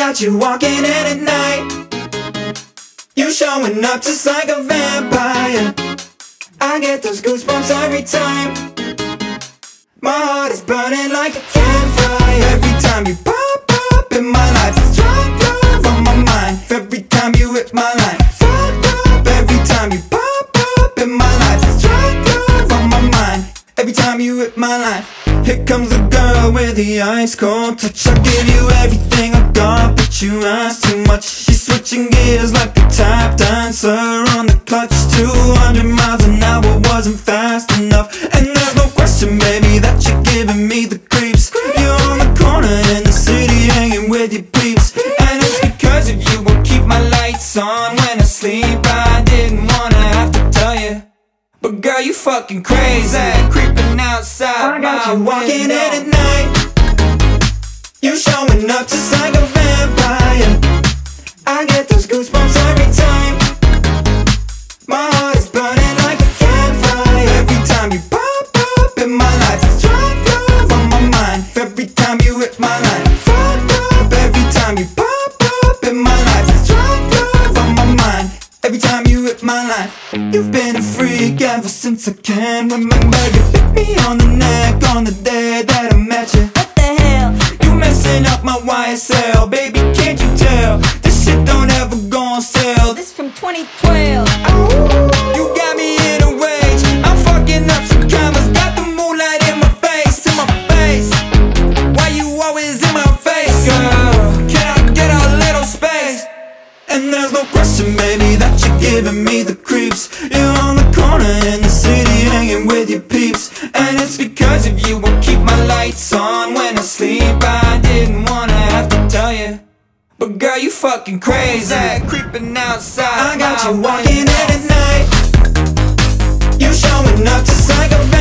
got you walking in at night. You showing up just like a vampire. I get those goosebumps every time. My heart is burning like a campfire. Every time you pop up in my life, it's drunk love on my mind. Every time you hit my line, fucked up. Every time you pop up in my life, it's drunk love on my mind. Every time you hit my line. Here comes the girl with the ice cold touch. I'll give you everything I got, but you ask too much. She's switching gears like a tap dancer on the clutch. 200 miles an hour wasn't fast enough. And there's no question, baby, that you're giving me the creeps. You're on the corner in the city hanging with your peeps. And it's because of you I keep my lights on when I sleep. I didn't wanna have to tell you, but girl, you fucking crazy, creeping outside my window. Walking in at night. You showing up just like a vampire. I get those goosebumps every time. My heart is burning like a campfire. Every time you pop up in my life, it's drunk love on my mind. Every time you hit my line, fucked up. Every time you pop up in my life, it's drunk love on my mind. Every time you hit my line. You've been a freak ever since I can remember. You bit me on the neck on the day that I met you. What the hell? You messing up my YSL, baby, can't you tell? This shit don't ever go on sale. This from 2012. You got me in a rage. I'm fucking up some commas. Got the moonlight in my face, in my face. Why you always in my face, girl? Can I get a little space? And there's no question, baby, that you're giving me the creeps. You're on the corner in the city hanging with your peeps. And it's because of you I keep my lights on when I sleep. I didn't wanna have to tell you, but girl, you fucking crazy, creeping outside. I got you walking in at night. You showing up just like a